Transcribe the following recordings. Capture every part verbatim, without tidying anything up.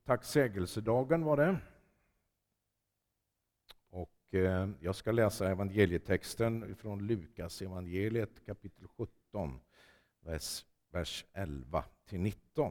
Tacksägelsedagen var det. Och eh, jag ska läsa evangelietexten från Lukas evangeliet kapitel sjutton, vers, vers elva till nitton.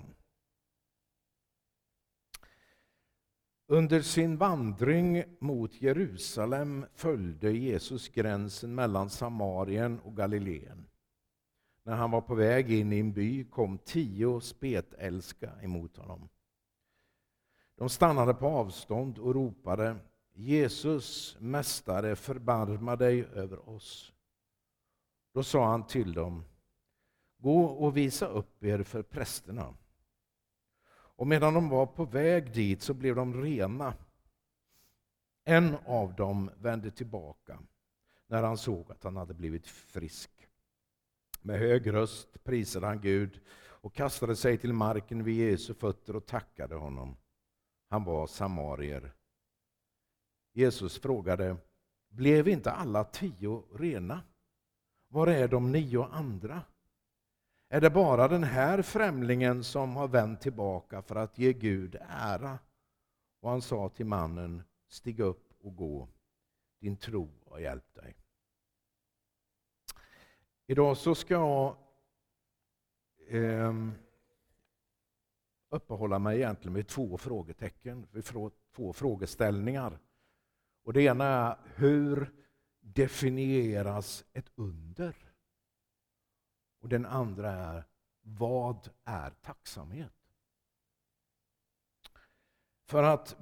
Under sin vandring mot Jerusalem följde Jesus gränsen mellan Samarien och Galileen. När han var på väg in i en by kom tio spetälska emot honom. De stannade på avstånd och ropade: Jesus, mästare, förbarma dig över oss. Då sa han till dem: gå och visa upp er för prästerna. Och medan de var på väg dit så blev de rena. En av dem vände tillbaka när han såg att han hade blivit frisk. Med hög röst prisade han Gud och kastade sig till marken vid Jesu fötter och tackade honom. Han var samarier. Jesus frågade: blev inte alla tio rena? Var är de nio andra? Är det bara den här främlingen som har vänt tillbaka för att ge Gud ära? Och han sa till mannen: stig upp och gå, din tro har hjälpt dig. Idag så ska jag eh, uppehålla mig egentligen med två frågetecken, två frågeställningar. Och det ena är: hur definieras ett under? Och den andra är: vad är tacksamhet? För att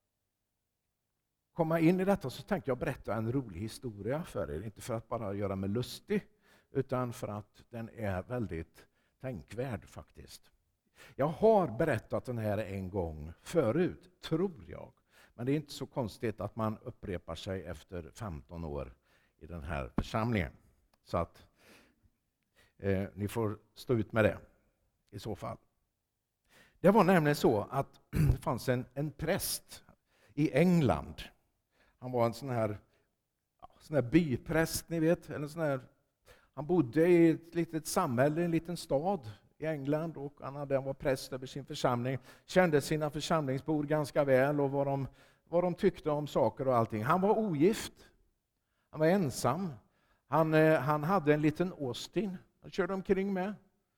komma in i detta så tänkte jag berätta en rolig historia för er. Inte för att bara göra mig lustig, utan för att den är väldigt tänkvärd faktiskt. Jag har berättat den här en gång förut, tror jag. Men det är inte så konstigt att man upprepar sig efter femton år i den här församlingen. Så att eh, ni får stå ut med det i så fall. Det var nämligen så att det fanns en, en präst i England. Han var en sån här, sån här bypräst, ni vet. Eller sån här, han bodde i ett litet samhälle, en liten stad i England, och han, hade, han var präst över sin församling. Kände sina församlingsbor ganska väl och vad de, vad de tyckte om saker och allting. Han var ogift. Han var ensam. Han, han hade en liten Austin. Han körde omkring med.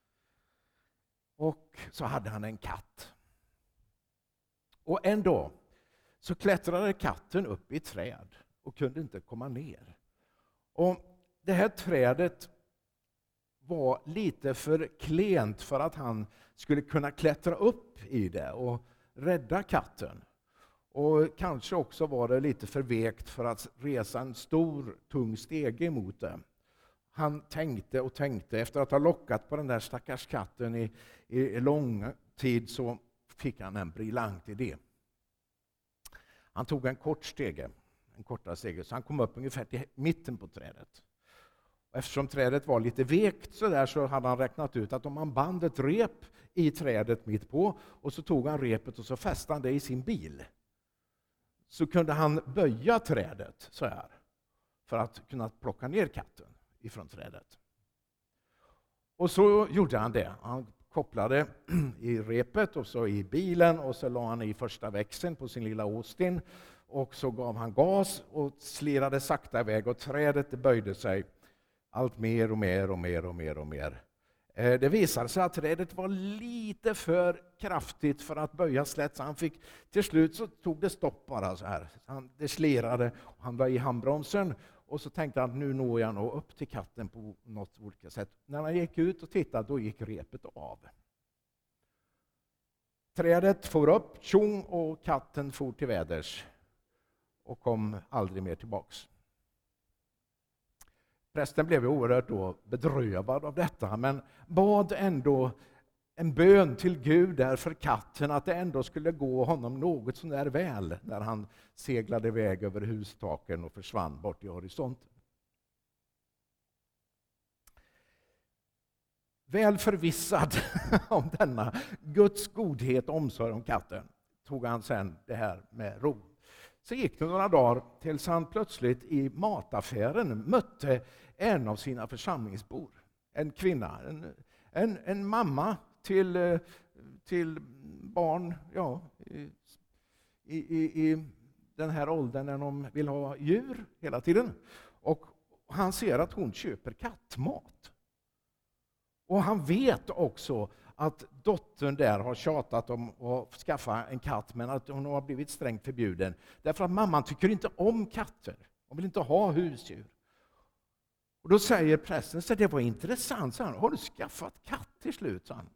Och så hade han en katt. Och en dag så klättrade katten upp i träd och kunde inte komma ner. Och det här trädet var lite för klent för att han skulle kunna klättra upp i det och rädda katten. Och kanske också var det lite för vekt för att resa en stor, tung stege emot det. Han tänkte och tänkte. Efter att ha lockat på den där stackars katten i, i lång tid så fick han en briljant idé. Han tog en kort stege, en kortare stege, så han kom upp ungefär till mitten på trädet. Och eftersom trädet var lite vekt så där, så hade han räknat ut att om man band ett rep i trädet mitt på och så tog han repet och så fäste han det i sin bil, så kunde han böja trädet så här för att kunna plocka ner katten ifrån trädet. Och så gjorde han det. Han kopplade i repet och så i bilen och så la han i första växeln på sin lilla Austin och så gav han gas och slirade sakta iväg och trädet böjde sig allt mer och mer och mer och mer och mer. Det visade sig att trädet var lite för kraftigt för att böja slätt, så han fick, till slut så tog det stopp bara så här. Han, det slirade och han var i handbromsen och så tänkte han: nu når jag nog upp till katten på något olika sätt. När han gick ut och tittade, då gick repet av. Trädet for upp, tjong, och katten for till väders och kom aldrig mer tillbaks. Prästen blev oerhört då bedrövad av detta, men bad ändå en bön till Gud där för katten, att det ändå skulle gå honom något så där väl när han seglade iväg över hustaken och försvann bort i horisonten. Väl förvissad om denna Guds godhet och omsorg om katten tog han sen det här med ro. Så gick det några dagar tills han plötsligt i mataffären mötte en av sina församlingsbor. En kvinna, en, en, en mamma till, till barn, ja, i, i, i den här åldern när de vill ha djur hela tiden. Och han ser att hon köper kattmat. Och han vet också att dottern där har tjatat om att skaffa en katt, men att hon har blivit strängt förbjuden. Därför att mamman tycker inte om katter. Hon vill inte ha husdjur. Och då säger prästen, så det var intressant, sa han. Har du skaffat katt till slut, sa han.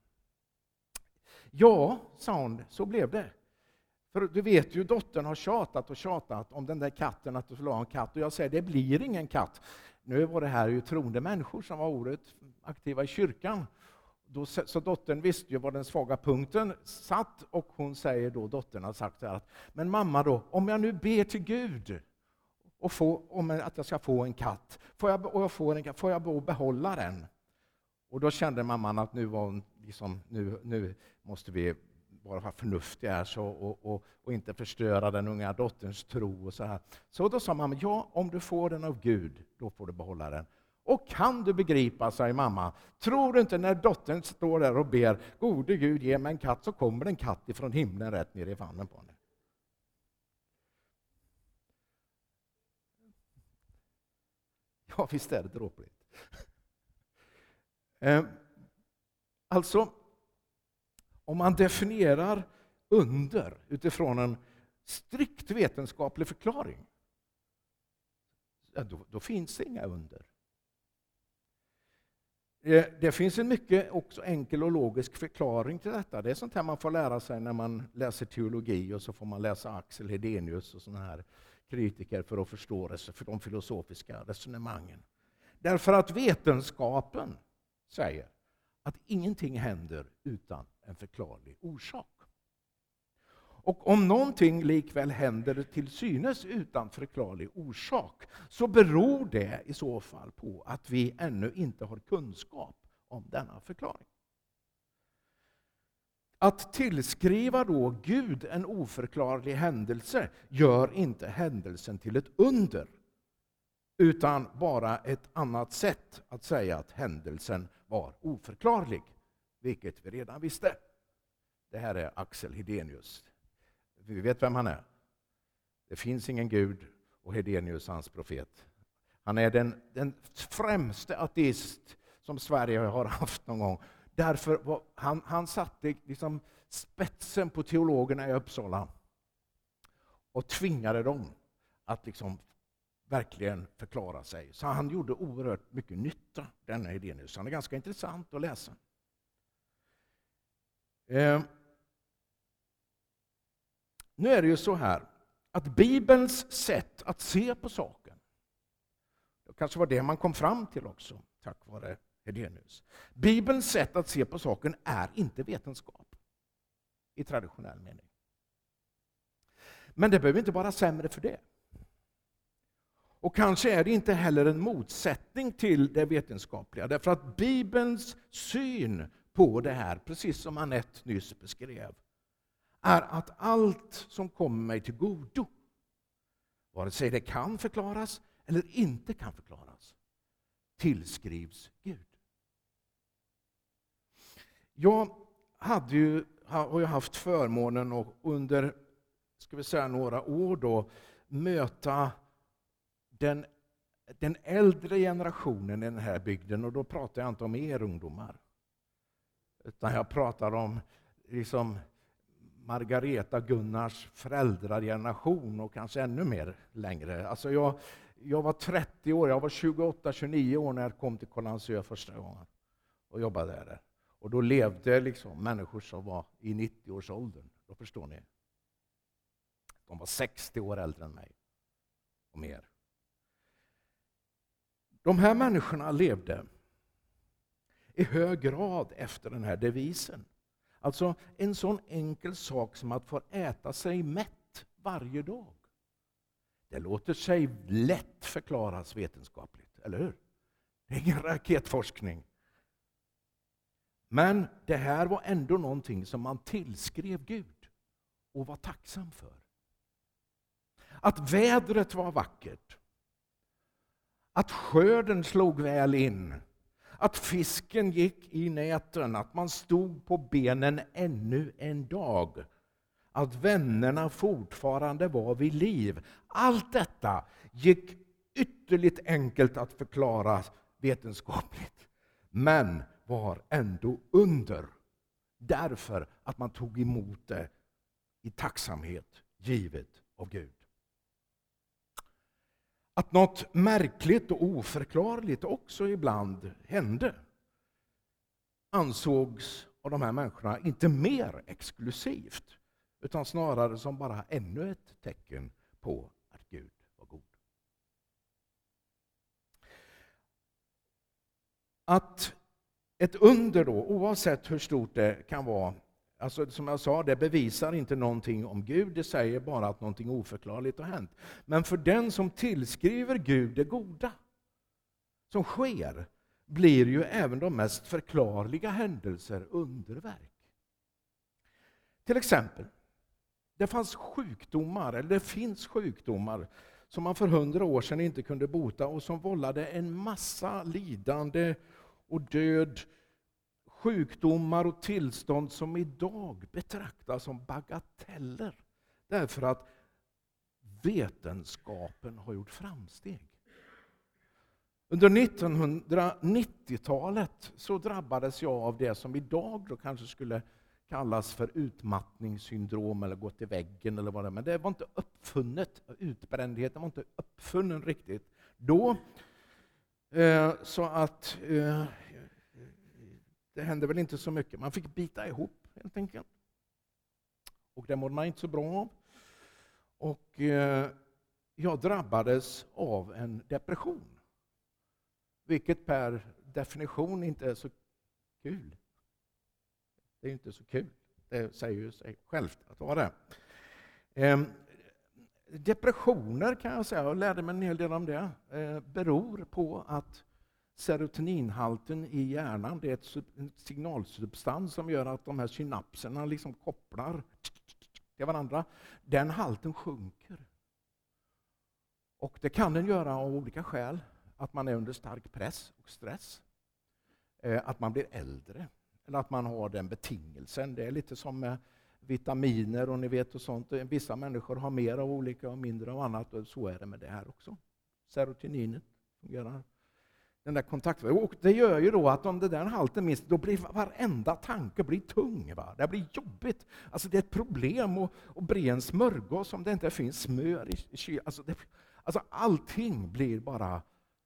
Ja, sa hon, så blev det. För du vet ju, dottern har tjatat och tjatat om den där katten, att du skulle ha en katt. Och jag säger, det blir ingen katt. Nu var det här ju troende människor som var ordet aktiva i kyrkan. Då, så dottern visste ju var den svaga punkten satt, och hon säger då, dottern har sagt så här, att, men mamma då, om jag nu ber till Gud och få, om att jag ska få en katt, får jag, och jag får, en katt, får jag då behålla den? Och då kände mamman att nu, var hon liksom, nu, nu måste vi vara förnuftiga här så, och, och, och inte förstöra den unga dotterns tro. Och så här. Så då sa mamma, ja, om du får den av Gud, då får du behålla den. Och kan du begripa, säger mamma, tror du inte när dottern står där och ber, gode Gud ge mig en katt, så kommer en katt ifrån himlen rätt ner i famnen på henne. Ja, visst är det dråpligt. eh, alltså, om man definierar under utifrån en strikt vetenskaplig förklaring, ja, då, då finns det inga under. Det finns en mycket också enkel och logisk förklaring till detta. Det är sånt här man får lära sig när man läser teologi, och så får man läsa Axel Hedenius och såna här kritiker för att förstå för de filosofiska resonemangen. Därför att vetenskapen säger att ingenting händer utan en förklarlig orsak. Och om någonting likväl händer till synes utan förklarlig orsak, så beror det i så fall på att vi ännu inte har kunskap om denna förklaring. Att tillskriva då Gud en oförklarlig händelse gör inte händelsen till ett under, utan bara ett annat sätt att säga att händelsen var oförklarlig, vilket vi redan visste. Det här är Axel Hedenius. Vi vet vem han är. Det finns ingen Gud, och Hedenius hans profet. Han är den, den främste ateist som Sverige har haft någon gång. Därför var, han, han satte liksom spetsen på teologerna i Uppsala och tvingade dem att liksom verkligen förklara sig. Så han gjorde oerhört mycket nytta, denna Hedenius. Han är ganska intressant att läsa. Eh, nu är det ju så här att Bibelns sätt att se på saken, det kanske var det man kom fram till också, tack vare Hedenius. Bibelns sätt att se på saken är inte vetenskap i traditionell mening. Men det behöver inte vara sämre för det. Och kanske är det inte heller en motsättning till det vetenskapliga, därför att Bibelns syn på det här, precis som Anette nyss beskrev, är att allt som kommer mig till godo, vare sig det kan förklaras eller inte kan förklaras, tillskrivs Gud. Jag hade ju, har ju haft förmånen att under ska vi säga, några år då, möta den, den äldre generationen i den här bygden, och då pratar jag inte om er ungdomar, utan jag pratar om liksom Margareta Gunnars föräldrageneration och kanske ännu mer längre. Alltså jag, jag var trettio år, jag var tjugoåtta tjugonio år när jag kom till Kållandsö första gången och jobbade där. Och då levde liksom människor som var i nittio-årsåldern. Då förstår ni. De var sextio år äldre än mig och mer. De här människorna levde i hög grad efter den här devisen. Alltså en sån enkel sak som att få äta sig mätt varje dag. Det låter sig lätt förklaras vetenskapligt, eller hur? Det är ingen raketforskning. Men det här var ändå någonting som man tillskrev Gud och var tacksam för. Att vädret var vackert. Att skörden slog väl in. att fisken gick i näten, att man stod på benen ännu en dag, att vännerna fortfarande var vid liv. Allt detta gick ytterligt enkelt att förklara vetenskapligt, men var ändå under, därför att man tog emot det i tacksamhet, givet av Gud. Att något märkligt och oförklarligt också ibland hände ansågs av de här människorna inte mer exklusivt, utan snarare som bara ännu ett tecken på att Gud var god. Att ett under då, oavsett hur stort det kan vara, alltså som jag sa, det bevisar inte någonting om Gud, det säger bara att någonting oförklarligt har hänt. Men för den som tillskriver Gud det goda som sker, blir ju även de mest förklarliga händelser underverk. Till exempel, det fanns sjukdomar, eller det finns sjukdomar som man för hundra år sedan inte kunde bota och som vållade en massa lidande och död. Sjukdomar och tillstånd som idag betraktas som bagateller därför att vetenskapen har gjort framsteg. Under nittonhundranittiotalet så drabbades jag av det som idag då kanske skulle kallas för utmattningssyndrom eller gått i väggen eller vad det är. Men det var inte uppfunnet, utbrändheten var inte uppfunnen riktigt då. Eh, så att eh, det hände väl inte så mycket. Man fick bita ihop helt enkelt. Och det mådde man inte så bra av. Och eh, jag drabbades av en depression. Vilket per definition inte är så kul. Det är inte så kul. Det säger ju sig självt att vara det. Eh, depressioner kan jag säga, jag lärde mig en hel del om det, eh, beror på att serotoninhalten i hjärnan, det är ett signalsubstans som gör att de här synapserna liksom kopplar till varandra. Den halten sjunker. Och det kan den göra av olika skäl. Att man är under stark press och stress. Att man blir äldre. Eller att man har den betingelsen. Det är lite som med vitaminer och ni vet och sånt. Vissa människor har mer av olika och mindre av annat. Och så är det med det här också. Serotoninet fungerar. Den där kontakten. Och det gör ju då att om det där halten minst, då blir varenda tanke blir tung. Va? Det blir jobbigt. Alltså det är ett problem att, att bre en smörgås om det inte finns smör i kylen. Alltså, det, alltså allting blir bara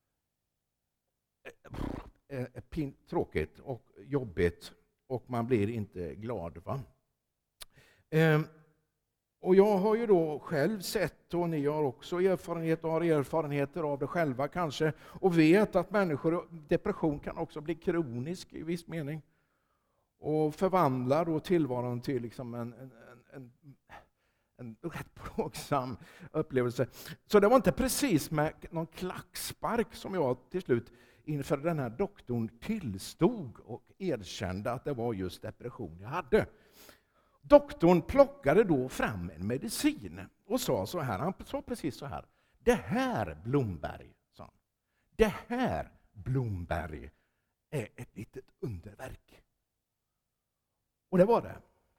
eh, pin, tråkigt och jobbigt och man blir inte glad. Va? Eh, Och jag har ju då själv sett, och ni har också erfarenhet och har erfarenheter av det själva kanske, och vet att människor, depression kan också bli kronisk i viss mening och förvandlar då tillvaron till liksom en, en, en, en rätt plågsam upplevelse. Så det var inte precis med någon klackspark som jag till slut inför den här doktorn tillstod och erkände att det var just depression jag hade. Doktorn plockade då fram en medicin och sa så här, han sa precis så här: det här Blomberg, sa han, det här Blomberg är ett litet underverk. Och det var det.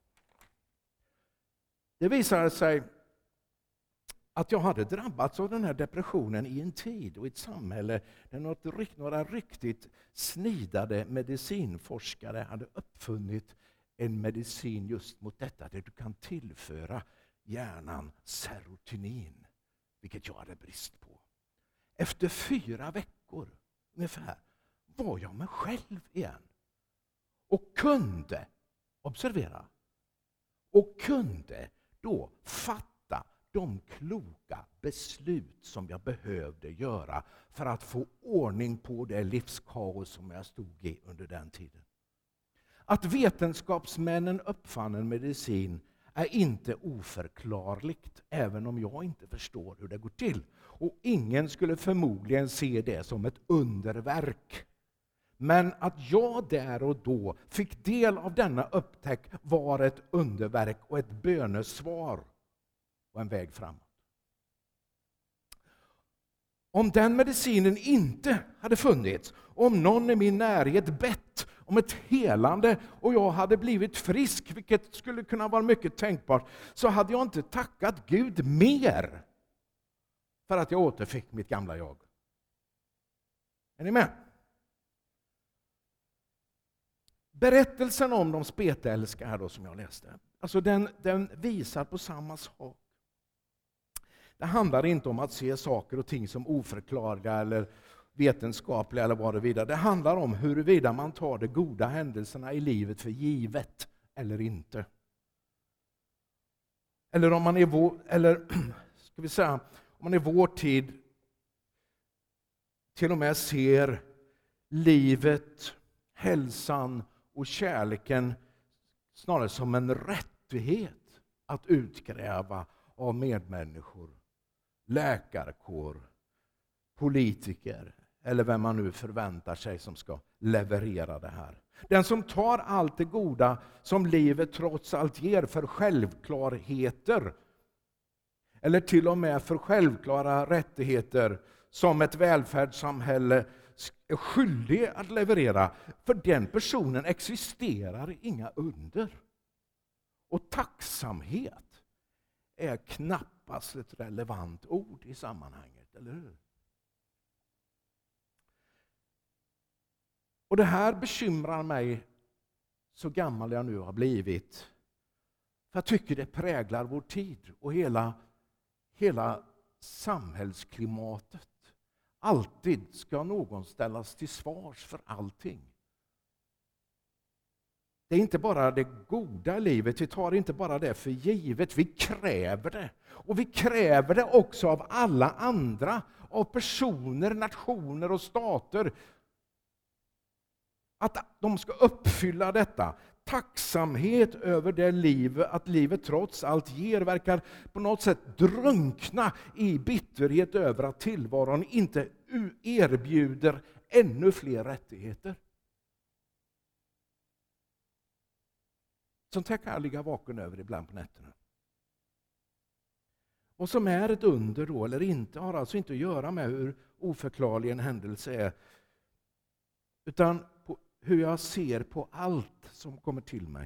Det visade sig att jag hade drabbats av den här depressionen i en tid och i ett samhälle där något, några riktigt snidade medicinforskare hade uppfunnit en medicin just mot detta, där du kan tillföra hjärnan serotonin, vilket jag hade brist på. Efter fyra veckor ungefär var jag mig själv igen. Och kunde, observera, och kunde då fatta de kloka beslut som jag behövde göra för att få ordning på det livskaos som jag stod i under den tiden. Att vetenskapsmännen uppfann en medicin är inte oförklarligt, även om jag inte förstår hur det går till. Och ingen skulle förmodligen se det som ett underverk. Men att jag där och då fick del av denna upptäck var ett underverk och ett bönesvar och en väg framåt. Om den medicinen inte hade funnits, om någon i min närhet bett om ett helande och jag hade blivit frisk, vilket skulle kunna vara mycket tänkbart, så hade jag inte tackat Gud mer för att jag återfick mitt gamla jag. Är ni med? Berättelsen om de spetälska här då, som jag läste, alltså den, den visar på samma sak. Det handlar inte om att se saker och ting som oförklarliga eller vetenskapliga eller vad det vidare. Det handlar om huruvida man tar de goda händelserna i livet för givet eller inte. Eller om man i vår, eller ska vi säga, om man i vår tid till och med ser livet, hälsan och kärleken snarare som en rättighet att utkräva av medmänniskor, läkarkår, politiker eller vem man nu förväntar sig som ska leverera det här. Den som tar allt det goda som livet trots allt ger för självklarheter eller till och med för självklara rättigheter som ett välfärdssamhälle är skyldig att leverera, för den personen existerar inga under. Och tacksamhet är knappast ett relevant ord i sammanhanget, eller hur? Och det här bekymrar mig, så gammal jag nu har blivit. För jag tycker det präglar vår tid och hela, hela samhällsklimatet. Alltid ska någon ställas till svars för allting. Det är inte bara det goda livet, vi tar inte bara det för givet, vi kräver det. Och vi kräver det också av alla andra, av personer, nationer och stater. Att de ska uppfylla detta. Tacksamhet över det liv, att livet trots allt ger, verkar på något sätt drunkna i bitterhet över att tillvaron inte erbjuder ännu fler rättigheter. Sånt här kan jag ligga vaken över ibland på nätterna. Och som är ett under då eller inte har alltså inte att göra med hur oförklarlig en händelse är, utan på hur jag ser på allt som kommer till mig.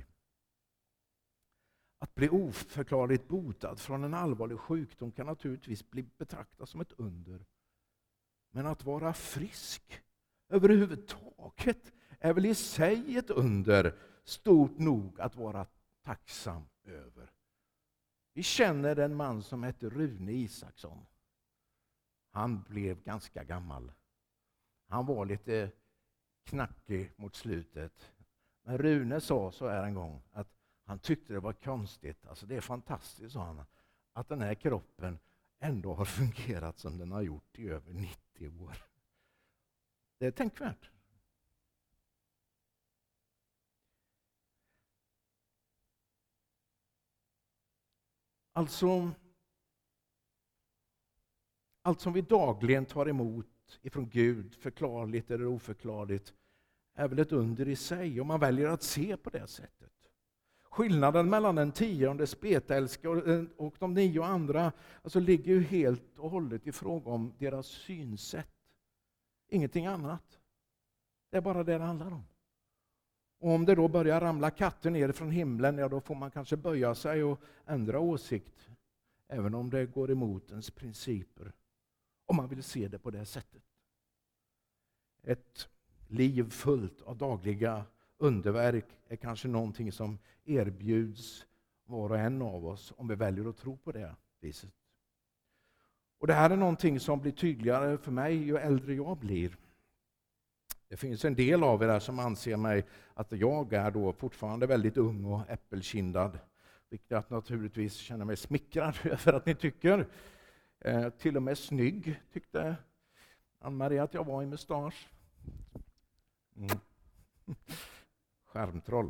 Att bli oförklarligt botad från en allvarlig sjukdom kan naturligtvis bli betraktat som ett under. Men att vara frisk överhuvudtaget är väl i sig ett under stort nog att vara tacksam över. Vi känner en man som heter Rune Isaksson. Han blev ganska gammal. Han var lite knackig mot slutet. Men Rune sa så här en gång att han tyckte det var konstigt, alltså det är fantastiskt, sa han, att den här kroppen ändå har fungerat som den har gjort i över nittio år. Det är tänkvärt. Alltså, allt som vi dagligen tar emot ifrån Gud, förklarligt eller oförklarligt, är väl ett under i sig om man väljer att se på det sättet. Skillnaden mellan den tionde spetälska och de nio andra alltså ligger ju helt och hållet i fråga om deras synsätt. Ingenting annat. Det är bara det det handlar om. Och om det då börjar ramla katter ner från himlen, ja då får man kanske böja sig och ändra åsikt. Även om det går emot ens principer. Om man vill se det på det sättet. Ett liv fullt av dagliga underverk är kanske någonting som erbjuds var och en av oss om vi väljer att tro på det viset. Och det här är någonting som blir tydligare för mig ju äldre jag blir. Det finns en del av er där som anser mig att jag är då fortfarande väldigt ung och äppelkindad. Vilket jag naturligtvis känner mig smickrad över att ni tycker. Eh, till och med snygg tyckte Ann-Marie att jag var i mustasch. Mm. Skärmtroll.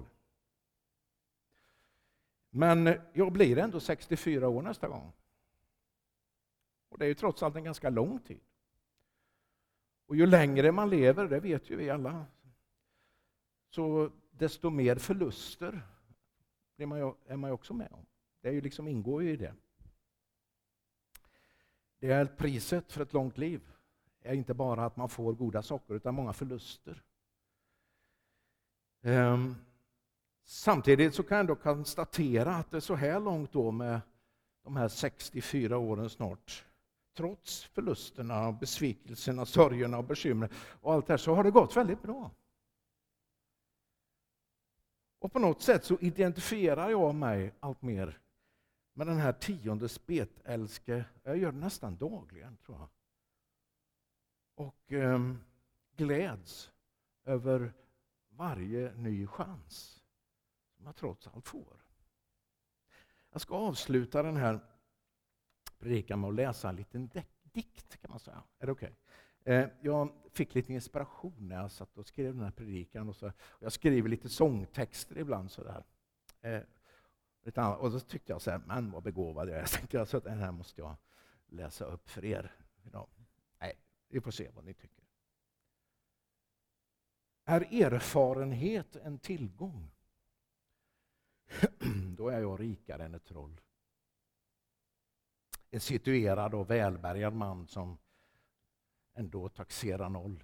Men jag blir ändå sextiofyra år nästa gång. Och det är ju trots allt en ganska lång tid. Och ju längre man lever, det vet ju vi alla, så desto mer förluster är man ju, är man ju också med om. Det är ju liksom ingår ju i det. Det är priset för ett långt liv. är inte bara att man får goda saker utan många förluster. Um, samtidigt så kan jag ändå konstatera att det är så här långt då med de här sextiofyra åren snart, trots förlusterna, besvikelserna, sorgerna och bekymren och allt det här, så har det gått väldigt bra. Och på något sätt så identifierar jag mig allt mer med den här tionde spetälske. Jag gör det nästan dagligen, tror jag. Och eh, gläds över varje ny chans som jag trots allt får. Jag ska avsluta den här predikan med att läsa en liten dikt, kan man säga. Är det okej? Okay? Jag fick lite inspiration när jag satt och skrev den här predikan. Och så, och jag skriver lite sångtexter ibland. Så där. Och så tyckte jag så här, men vad begåvad jag är. Jag tänkte att den här måste jag läsa upp för er idag. Nej, vi får se vad ni tycker. Är erfarenhet en tillgång? Då är jag rikare än ett troll. En situerad och välbärgad man som ändå taxerar noll.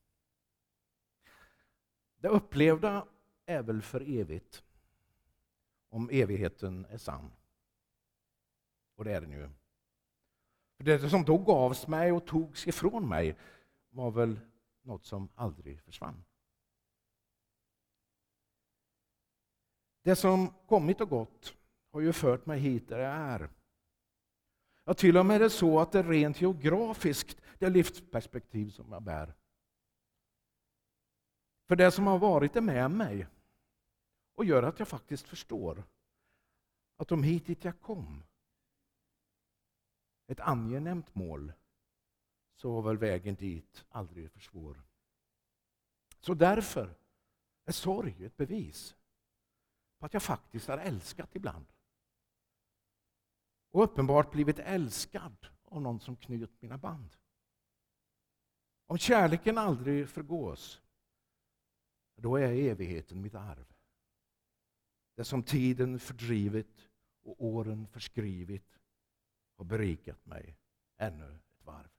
Det upplevda är väl för evigt, om evigheten är sann. Och det är den ju. För det som då gavs mig och togs ifrån mig var väl något som aldrig försvann. Det som kommit och gått har ju fört mig hit där jag är. Ja, till och med är det så att det rent geografiskt det livsperspektiv som jag bär. För det som har varit är med mig och gör att jag faktiskt förstår att om hit dit jag kom ett angenämt mål, så var väl vägen dit aldrig för svår. Så därför är sorg ett bevis på att jag faktiskt har älskat ibland. Och uppenbart blivit älskad av någon som knöt mina band. Om kärleken aldrig förgås, då är evigheten mitt arv. Det som tiden fördrivit och åren förskrivit har berikat mig ännu ett varv.